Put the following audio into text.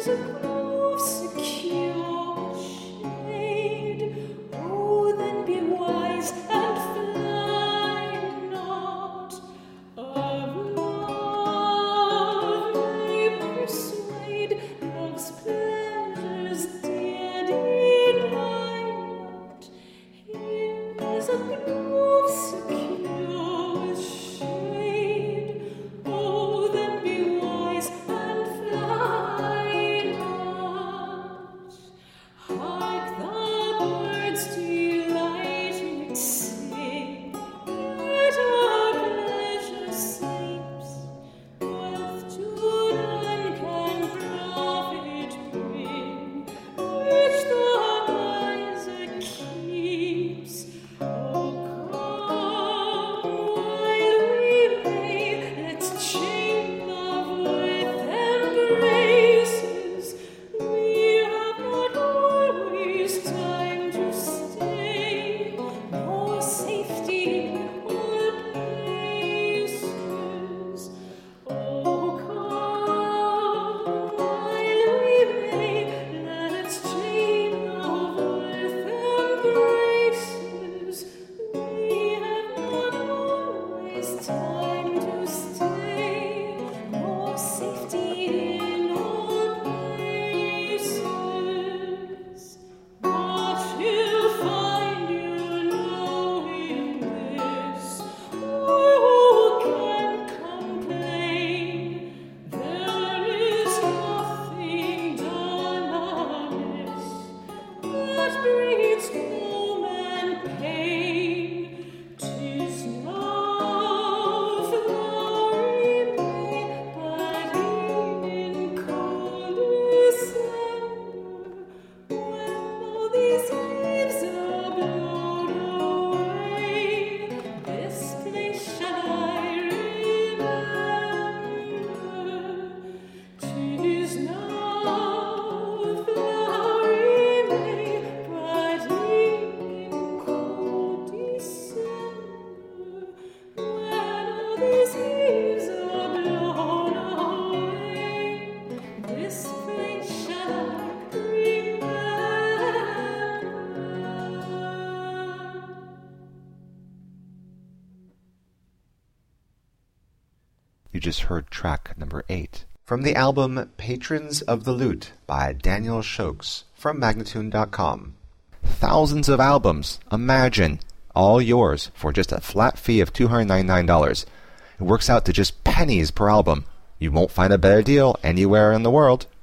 You just heard track number 8 from the album Patrons of the Lute by Daniel Shokes from Magnatune.com. Thousands of albums, imagine, all yours for just a flat fee of $299. It works out to just pennies per album. You won't find a better deal anywhere in the world.